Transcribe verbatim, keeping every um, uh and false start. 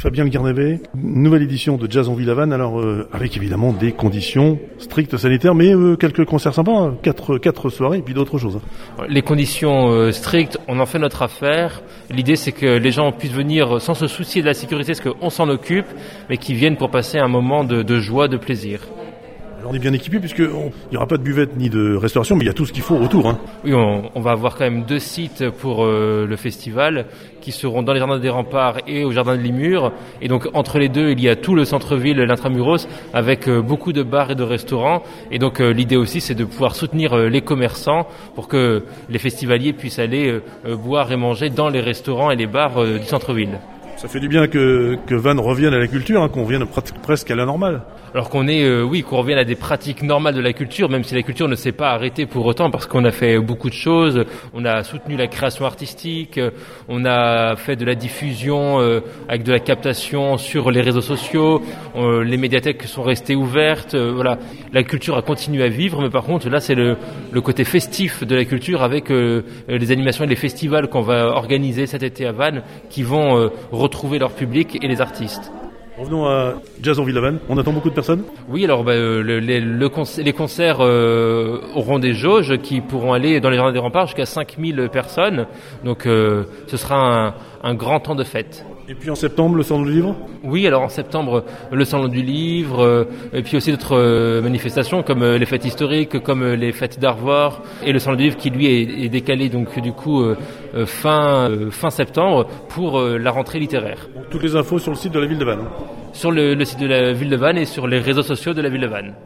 Fabien Le Garnabet, nouvelle édition de Jazz en Ville à Vannes, alors euh, avec évidemment des conditions strictes sanitaires, mais euh, quelques concerts sympas, hein, quatre, quatre soirées et puis d'autres choses. Les conditions euh, strictes, on en fait notre affaire. L'idée c'est que les gens puissent venir sans se soucier de la sécurité, parce qu'on s'en occupe, mais qu'ils viennent pour passer un moment de, de joie, de plaisir. Alors on est bien équipé puisqu'il n'y aura pas de buvette ni de restauration, mais il y a tout ce qu'il faut autour. Hein. Oui, on, on va avoir quand même deux sites pour euh, le festival qui seront dans les jardins des Remparts et au jardin de Limur. Et donc entre les deux, il y a tout le centre-ville, l'intramuros, avec euh, beaucoup de bars et de restaurants. Et donc euh, l'idée aussi, c'est de pouvoir soutenir euh, les commerçants pour que les festivaliers puissent aller euh, euh, boire et manger dans les restaurants et les bars euh, du centre-ville. Ça fait du bien que, que Vannes revienne à la culture, hein, qu'on revienne pr- presque à la normale. Alors qu'on est, euh, oui, qu'on revienne à des pratiques normales de la culture, même si la culture ne s'est pas arrêtée pour autant, parce qu'on a fait beaucoup de choses. On a soutenu la création artistique, on a fait de la diffusion euh, avec de la captation sur les réseaux sociaux, euh, les médiathèques sont restées ouvertes. Euh, voilà, la culture a continué à vivre, mais par contre, là, c'est le, le côté festif de la culture avec euh, les animations et les festivals qu'on va organiser cet été à Vannes, qui vont euh, retrouver leur public et les artistes. Revenons à Jazz en Ville à Vannes. On attend beaucoup de personnes ? Oui, alors bah, le, le, le conc- les concerts euh, auront des jauges qui pourront aller dans les jardins des Remparts jusqu'à cinq mille personnes. Donc euh, ce sera un, un grand temps de fête. Et puis en septembre, le Salon du Livre ? Oui, alors en septembre, le Salon du Livre, euh, et puis aussi d'autres euh, manifestations comme euh, les fêtes historiques, comme euh, les fêtes d'Arvor, et le Salon du Livre qui lui est, est décalé donc du coup euh, euh, fin euh, fin septembre pour euh, la rentrée littéraire. Donc, toutes les infos sur le site de la ville de Vannes. Sur le, le site de la ville de Vannes et sur les réseaux sociaux de la ville de Vannes.